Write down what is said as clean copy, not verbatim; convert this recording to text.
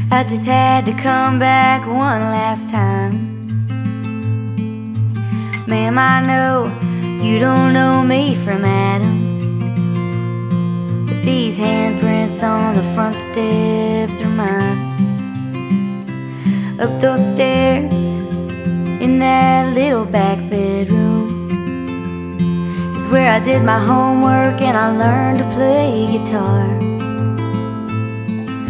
I just had to come back one last time. Ma'am, I know you don't know me from Adam, but these handprints on the front steps are mine. Up those stairs in that little back bedroom is where I did my homework and I learned to play guitar.